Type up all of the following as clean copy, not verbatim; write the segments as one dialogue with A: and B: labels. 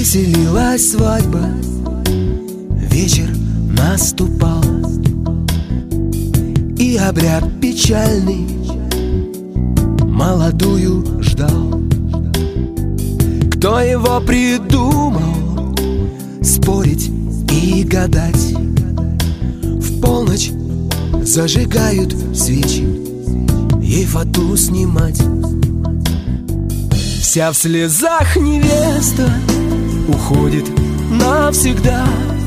A: Веселилась свадьба, вечер наступал, и обряд печальный молодую ждал. Кто его придумал спорить и гадать? В полночь зажигают свечи, ей фату снимать. Вся в слезах невеста уходит навсегда.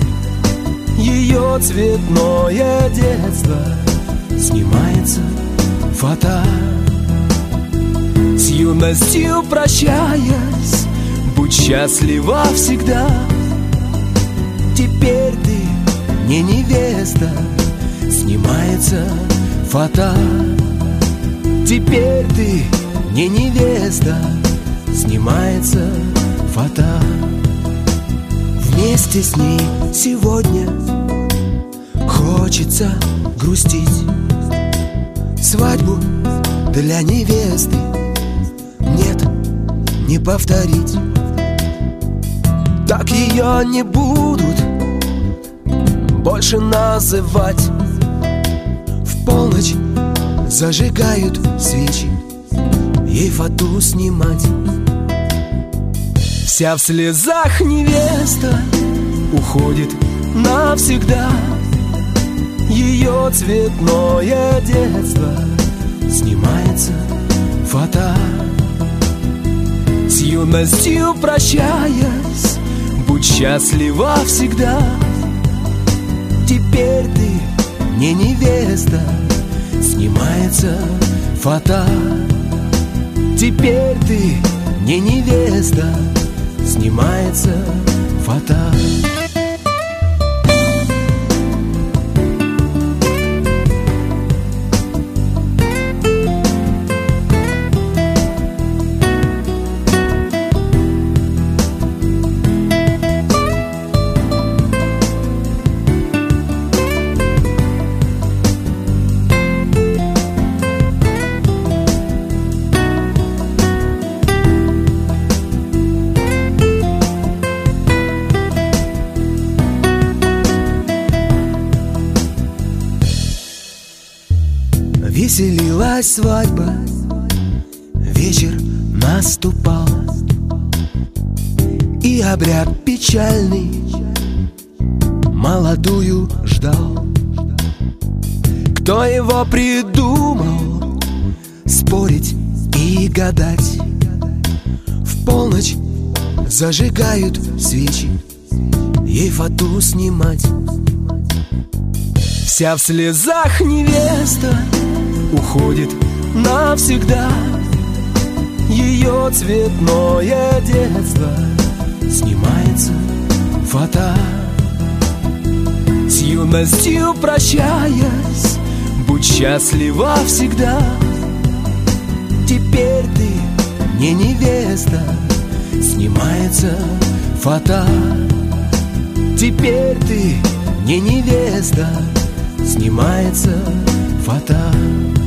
A: Ее цветное детство снимается фата. С юностью прощаясь, будь счастлива всегда. Теперь ты не невеста, снимается фата. Теперь ты не невеста, снимается фата. Вместе с ней сегодня хочется грустить. Свадьбу для невесты нет, не повторить. Так ее не будут больше называть. В полночь зажигают свечи, ей фату снимать. Вся в слезах невеста уходит навсегда. Ее цветное детство снимается фата. С юностью прощаясь, будь счастлива всегда. Теперь ты не невеста, снимается фата. Теперь ты не невеста, снимается фата. Веселилась свадьба, вечер наступал, и обряд печальный молодую ждал. Кто его придумал спорить и гадать? В полночь зажигают свечи, ей фату снимать. Вся в слезах невеста уходит навсегда. Ее цветное детство снимается фата. С юностью прощаясь, будь счастлива всегда. Теперь ты не невеста, снимается фата. Теперь ты не невеста, снимается фата.